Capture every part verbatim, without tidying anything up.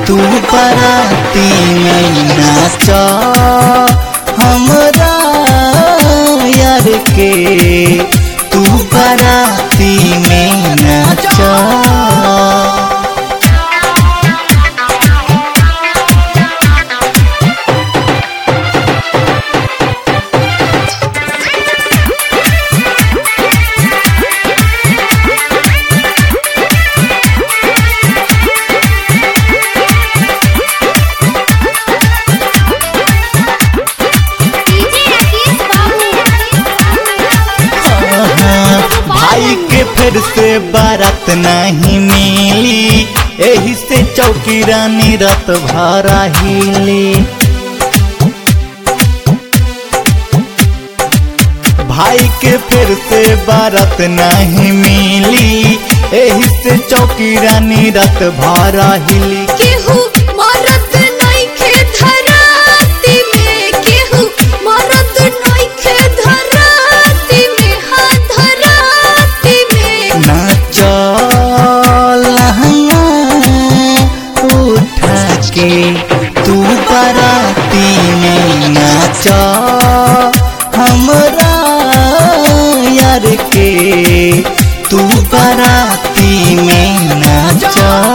तू बाराती में नाच हमरा यार के तू बाराती में नाच। भाई के फिर से बारात नहीं मिली, एही से चौकी रानी रात भरा हिली। भाई के फिर से बारात नहीं मिली, एही से चौकी रानी रात भरा हिली। केहू मरद नइखे धराती में, केहू मरद नइखे धराती में, हाँ धराती में। नाच लहंगा उठा के तू बाराती में नाच हमरा यार के तू बाराती में नाच।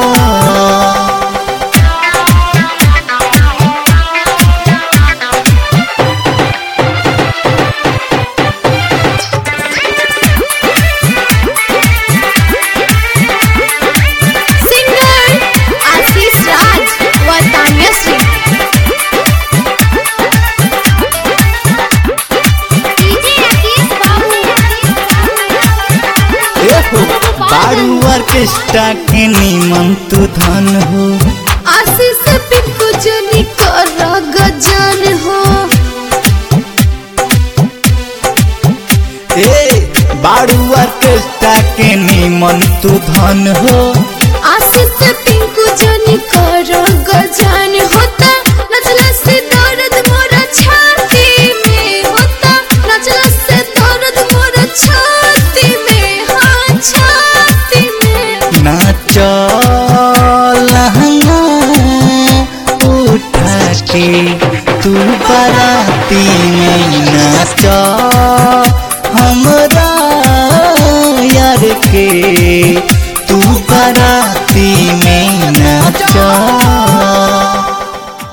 बारू ऑर्केस्ट्रा के निमन तू धन हो, आशीष पिंकू जनी कर गजन हो। ए बारू ऑर्केस्ट्रा के निमन तू धन हो, आशीष पिंकू जनी कर गजन होता। नचला से दर्द मोरा छाती में होता, नचला से दर्द मोरा छाती में, हाँ छाती में। नाच लहंगा उठा के तू बाराती में नाच हमरा यार के